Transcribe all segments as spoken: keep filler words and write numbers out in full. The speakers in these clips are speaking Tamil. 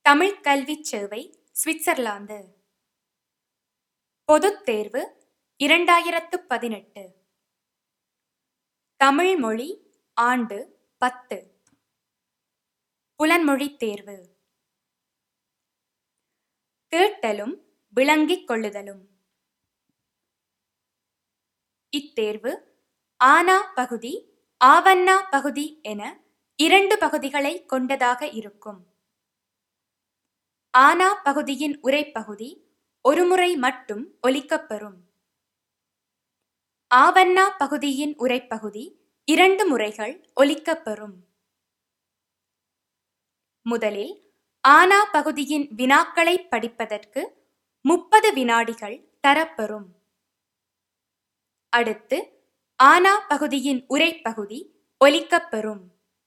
தமிழ்க் கல்விச் சேவை சுவிட்சர்லாந்து. பொதுத் தேர்வு இரண்டாயிரத்து பதினெட்டு. தமிழ் மொழி ஆண்டு பத்து. புலன்மொழித் தேர்வு. கேட்டலும் விளங்கிக் கொள்ளுதலும். இத்தேர்வு ஆனா பகுதி, ஆவன்னா பகுதி என இரண்டு பகுதிகளை கொண்டதாக இருக்கும். ஆனா பகுதியின் உரைப்பகுதி ஒருமுறை மட்டும் ஒலிக்கப்பெறும். ஆவன்னா பகுதியின் உரைப்பகுதி இரண்டு முறைகள் ஒலிக்கப்பெறும். முதலில் ஆனா பகுதியின் வினாக்களை படிப்பதற்கு முப்பது வினாடிகள் தரப்பெறும். அடுத்து ஆனா பகுதியின் உரைப்பகுதி ஒலிக்கப்பெறும்.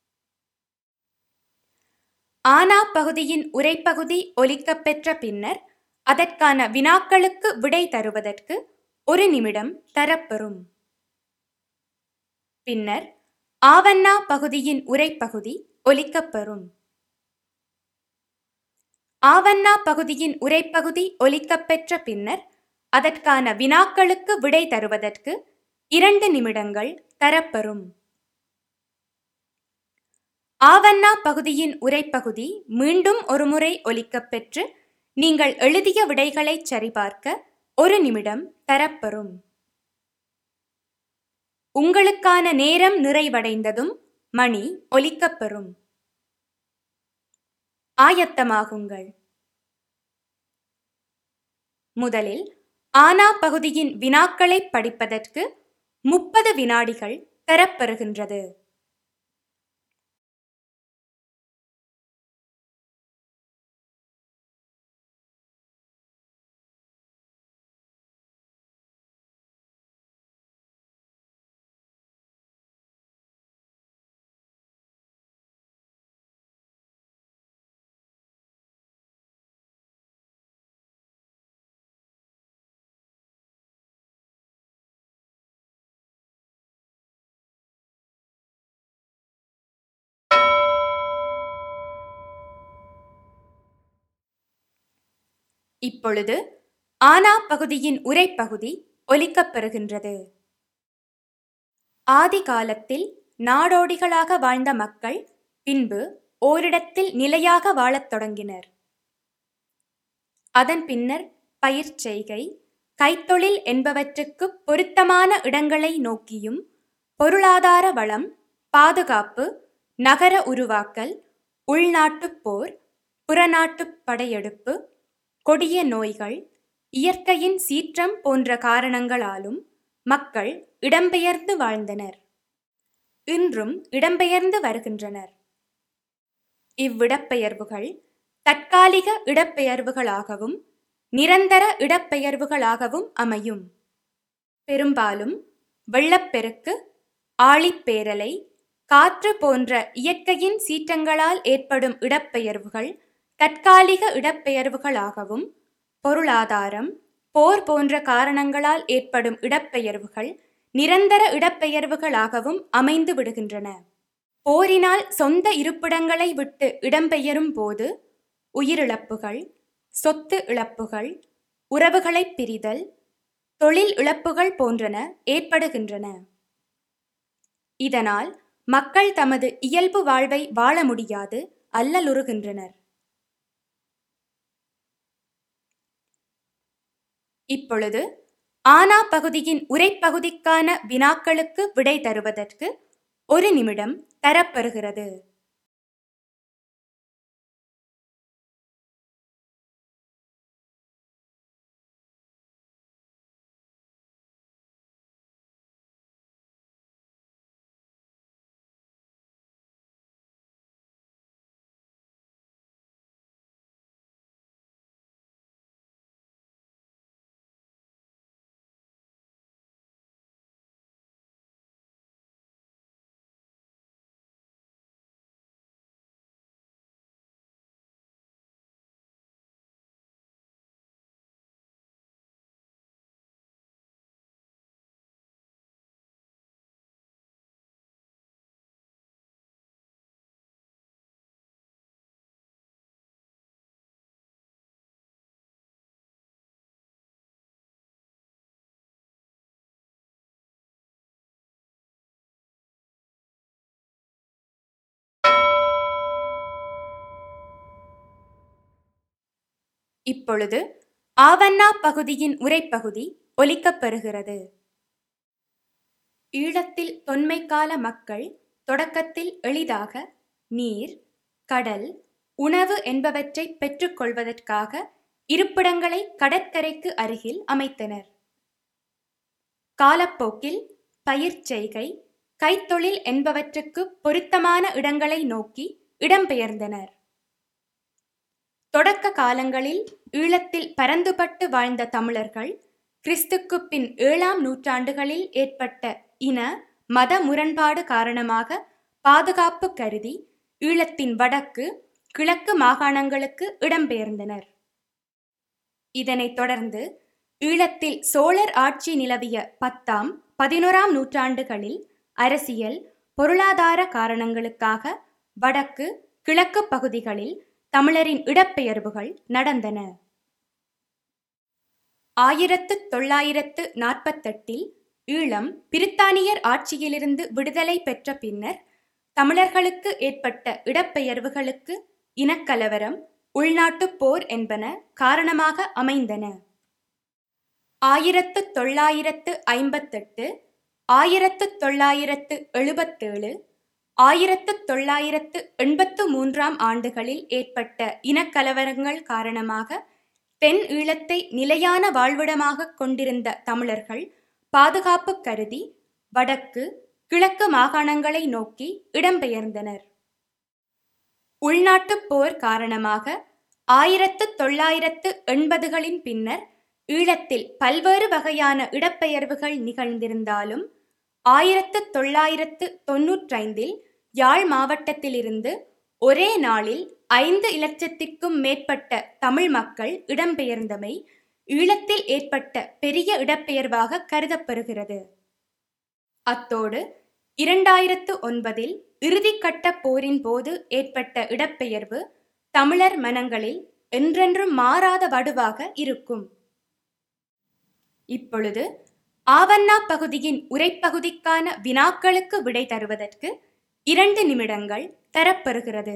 ஆனா பகுதியின் உரைப்பகுதி ஒலிக்கப்பெற்ற பின்னர் அதற்கான வினாக்களுக்கு விடை தருவதற்கு ஒரு நிமிடம் தரப்பெறும். பின்னர் ஆவன்னா பகுதியின் உரைப்பகுதி ஒலிக்கப்பெறும். ஆவன்னா பகுதியின் உரைப்பகுதி ஒலிக்கப்பெற்ற பின்னர் அதற்கான வினாக்களுக்கு விடை தருவதற்கு இரண்டு நிமிடங்கள் தரப்பெறும். ஆவன்னா பகுதியின் உரைப்பகுதி மீண்டும் ஒருமுறை ஒலிக்கப்பெற்று நீங்கள் எழுதிய விடைகளை சரிபார்க்க ஒரு நிமிடம் தரப்பெறும். உங்களுக்கான நேரம் நிறைவடைந்ததும் மணி ஒலிக்கப்பெறும். ஆயத்தமாகுங்கள். முதலில் ஆனா பகுதியின் வினாக்களை படிப்பதற்கு முப்பது வினாடிகள் தரப்பெறுகின்றது. இப்பொழுது ஆனா பகுதியின் உரைப்பகுதி ஒலிக்கப்பெறுகின்றது. ஆதி காலத்தில் நாடோடிகளாக வாழ்ந்த மக்கள் பின்பு ஓரிடத்தில் நிலையாக வாழத் தொடங்கினர். அதன் பின்னர் பயிர் செய்கை, கைத்தொழில் என்பவற்றுக்கு பொருத்தமான இடங்களை நோக்கியும் பொருளாதார வளம், பாதுகாப்பு, நகர உருவாக்கல், உள்நாட்டுப் போர், புறநாட்டுப் படையெடுப்பு, கொடிய நோய்கள், இயற்கையின் சீற்றம் போன்ற காரணங்களாலும் மக்கள் இடம்பெயர்ந்து வாழ்ந்தனர். இன்றும் இடம்பெயர்ந்து வருகின்றனர். இவ்விடப்பெயர்வுகள் தற்காலிக இடப்பெயர்வுகளாகவும் நிரந்தர இடப்பெயர்வுகளாகவும் அமையும். பெரும்பாலும் வெள்ளப்பெருக்கு, ஆழிப்பேரலை, காற்று போன்ற இயற்கையின் சீற்றங்களால் ஏற்படும் இடப்பெயர்வுகள் தற்காலிக இடப்பெயர்வுகளாகவும், பொருளாதாரம், போர் போன்ற காரணங்களால் ஏற்படும் இடப்பெயர்வுகள் நிரந்தர இடப்பெயர்வுகளாகவும் அமைந்து விடுகின்றன. போரினால் சொந்த இருப்பிடங்களை விட்டு இடம்பெயரும் போது உயிரிழப்புகள், சொத்து இழப்புகள், உறவுகளைப் பிரிதல், தொழில் இழப்புகள் போன்றன ஏற்படுகின்றன. இதனால் மக்கள் தமது இயல்பு வாழ்வை வாழ முடியாது அல்லலுறுகின்றனர். இப்பொழுது ஆனா பகுதியின் உரைப்பகுதிக்கான வினாக்களுக்கு விடை தருவதற்கு ஒரு நிமிடம் தரப்பெறுகிறது. இப்பொழுது ஆவண்ணா பகுதியின் உரைப்பகுதி ஒலிக்கப்பெறுகிறது. ஈழத்தில் தொன்மைக்கால மக்கள் தொடக்கத்தில் எளிதாக நீர், கடல், உணவு என்பவற்றை பெற்றுக்கொள்வதற்காக இருப்பிடங்களை கடற்கரைக்கு அருகில் அமைத்தனர். காலப்போக்கில் பயிர் செய்கை, கைத்தொழில் என்பவற்றுக்கு பொருத்தமான இடங்களை நோக்கி இடம்பெயர்ந்தனர். தொடக்க காலங்களில் ஈழத்தில் பரந்துபட்டு வாழ்ந்த தமிழர்கள் கிறிஸ்துக்கு பின் ஏழாம் நூற்றாண்டுகளில் ஏற்பட்ட இன மத முரண்பாடு காரணமாக பாதுகாப்பு கருதி ஈழத்தின் வடக்கு, கிழக்கு மாகாணங்களுக்கு இடம்பெயர்ந்தனர். இதனைத் தொடர்ந்து ஈழத்தில் சோழர் ஆட்சி நிலவிய பத்தாம் பதினோராம் நூற்றாண்டுகளில் அரசியல், பொருளாதார காரணங்களுக்காக வடக்கு, கிழக்கு பகுதிகளில் தமிழரின் இடப்பெயர்வுகள் நடந்தன. ஆயிரத்து தொள்ளாயிரத்து நாற்பத்தெட்டில் ஈழம் பிரித்தானியர் ஆட்சியிலிருந்து விடுதலை பெற்ற பின்னர் தமிழர்களுக்கு ஏற்பட்ட இடப்பெயர்வுகளுக்கு இனக்கலவரம், உள்நாட்டுப் போர் என்பன காரணமாக அமைந்தன. ஆயிரத்து தொள்ளாயிரத்து ஐம்பத்தெட்டு, ஆயிரத்து தொள்ளாயிரத்து எழுபத்தேழு, ஆயிரத்து தொள்ளாயிரத்து எண்பத்து மூன்றாம் ஆண்டுகளில் ஏற்பட்ட இனக்கலவரங்கள் காரணமாக தென் ஈழத்தை நிலையான வாழ்விடமாக கொண்டிருந்த தமிழர்கள் பாதுகாப்பு கருதி வடக்கு, கிழக்கு மாகாணங்களை நோக்கி இடம்பெயர்ந்தனர். உள்நாட்டுப் போர் காரணமாக ஆயிரத்து தொள்ளாயிரத்து எண்பதுகளின் பின்னர் ஈழத்தில் பல்வேறு வகையான இடப்பெயர்வுகள் நிகழ்ந்திருந்தாலும் ஆயிரத்து தொள்ளாயிரத்து தொன்னூற்றைந்தில் யாழ் மாவட்டத்திலிருந்து ஒரே நாளில் ஐந்து இலட்சத்திற்கும் மேற்பட்ட தமிழ் மக்கள் இடம்பெயர்ந்தமை ஈழத்தில் ஏற்பட்ட பெரிய இடப்பெயர்வாக கருதப்பெறுகிறது. அத்தோடு இரண்டாயிரத்து ஒன்பதில் இறுதிக்கட்ட போரின் போது ஏற்பட்ட இடப்பெயர்வு தமிழர் மனங்களில் என்றென்றும் மாறாத வடுவாக இருக்கும். இப்பொழுது ஆவண்ணா பகுதியின் உரைப்பகுதிக்கான வினாக்களுக்கு விடை தருவதற்கு இரண்டு நிமிடங்கள் தரப்பெறுகிறது.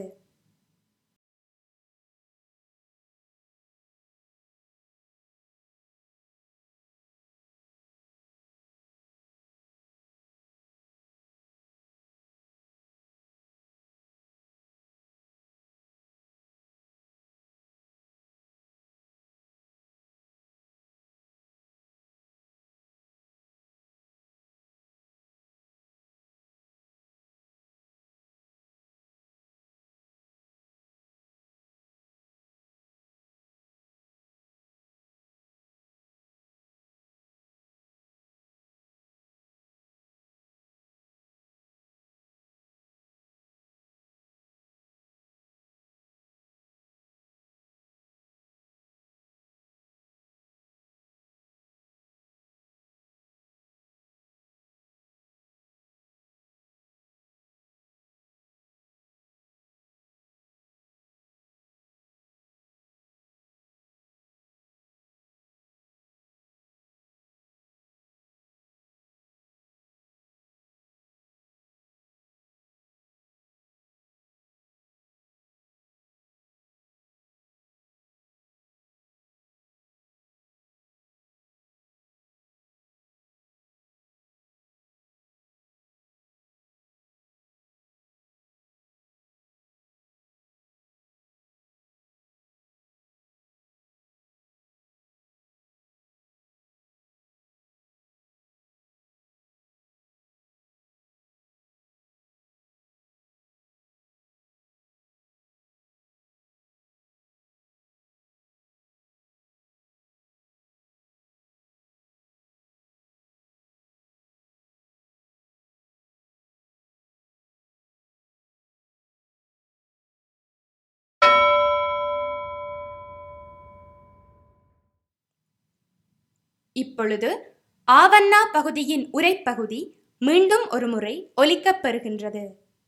இப்பொழுது ஆவண்ணா பகுதியின் உரைப்பகுதி மீண்டும் ஒருமுறை ஒலிக்கப்பெறுகின்றது.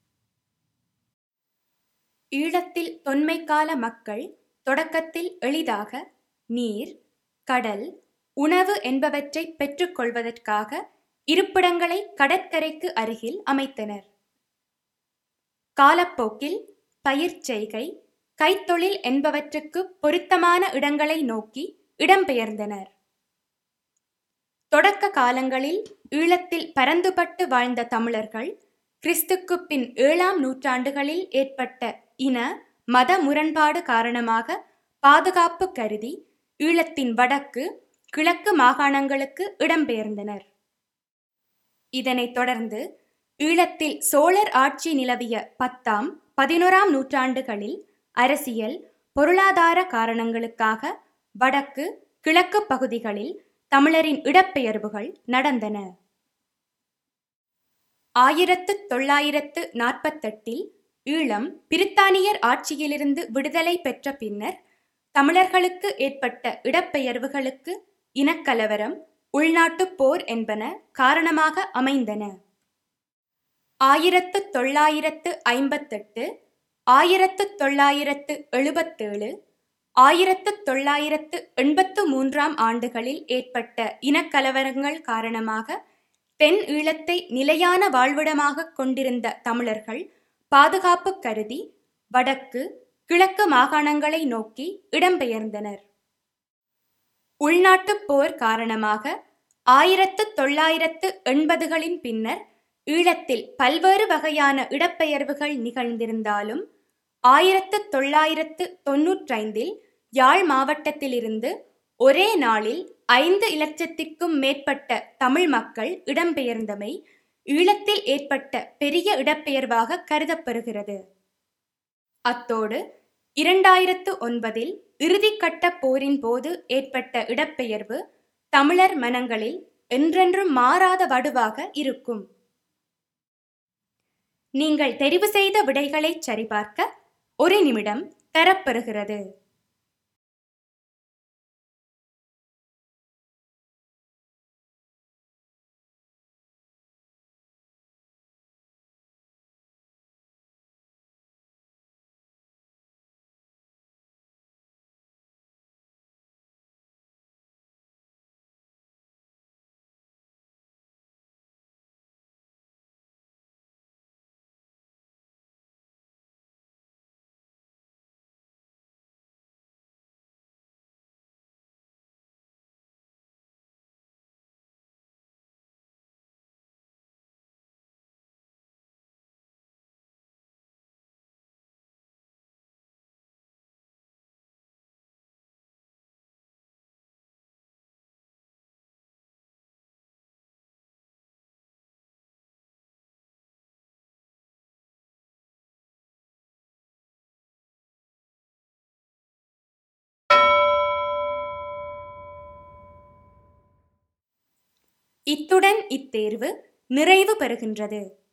ஈழத்தில் தொன்மைக்கால மக்கள் தொடக்கத்தில் எளிதாக நீர், கடல், உணவு என்பவற்றை பெற்றுக்கொள்வதற்காக இருப்பிடங்களை கடற்கரைக்கு அருகில் அமைத்தனர். காலப்போக்கில் பயிர் செய்கை, கைத்தொழில் என்பவற்றுக்கு பொருத்தமான இடங்களை நோக்கி இடம்பெயர்ந்தனர். தொடக்க காலங்களில் ஈழத்தில் பரந்துபட்டு வாழ்ந்த தமிழர்கள் கிறிஸ்துக்கு பின் ஏழாம் நூற்றாண்டுகளில் ஏற்பட்ட இன மத முரண்பாடு காரணமாக பாதுகாப்பு கருதி ஈழத்தின் வடக்கு கிழக்கு மாகாணங்களுக்கு இடம்பெயர்ந்தனர். இதனைத் தொடர்ந்து ஈழத்தில் சோழர் ஆட்சி நிலவிய பத்தாம் பதினோராம் நூற்றாண்டுகளில் அரசியல் பொருளாதார காரணங்களுக்காக வடக்கு கிழக்கு பகுதிகளில் தமிழரின் இடப்பெயர்வுகள் நடந்தன. ஆயிரத்து தொள்ளாயிரத்து நாற்பத்தெட்டில் ஈழம் பிரித்தானியர் ஆட்சியிலிருந்து விடுதலை பெற்ற பின்னர் தமிழர்களுக்கு ஏற்பட்ட இடப்பெயர்வுகளுக்கு இனக்கலவரம், உள்நாட்டுப் போர் என்பன காரணமாக அமைந்தன. ஆயிரத்து தொள்ளாயிரத்து ஐம்பத்தெட்டு, ஆயிரத்து தொள்ளாயிரத்து எழுபத்தேழு, ஆயிரத்து தொள்ளாயிரத்து எண்பத்து மூன்றாம் ஆண்டுகளில் ஏற்பட்ட இனக்கலவரங்கள் காரணமாக தென் ஈழத்தை நிலையான வாழ்விடமாக கொண்டிருந்த தமிழர்கள் பாதுகாப்பு கருதி வடக்கு கிழக்கு மாகாணங்களை நோக்கி இடம்பெயர்ந்தனர். உள்நாட்டுப் போர் காரணமாக ஆயிரத்து தொள்ளாயிரத்து எண்பதுகளின் பின்னர் ஈழத்தில் பல்வேறு வகையான இடப்பெயர்வுகள் நிகழ்ந்திருந்தாலும் ஆயிரத்து தொள்ளாயிரத்து தொன்னூற்றைந்தில் யாழ் மாவட்டத்திலிருந்து ஒரே நாளில் ஐந்து இலட்சத்திற்கும் மேற்பட்ட தமிழ் மக்கள் இடம்பெயர்ந்தமை ஈழத்தில் ஏற்பட்ட பெரிய இடப்பெயர்வாக கருதப்படுகிறது. அத்தோடு இரண்டாயிரத்து ஒன்பதில் இறுதிக்கட்ட போரின் போது ஏற்பட்ட இடப்பெயர்வு தமிழர் மனங்களில் என்றென்றும் மாறாத வடுவாக இருக்கும். நீங்கள் தெரிவு செய்த விடைகளை சரிபார்க்க ஒரு நிமிடம் தரப்பெறுகிறது. இத்துடன் இத்தேர்வு நிறைவு பெறுகின்றது.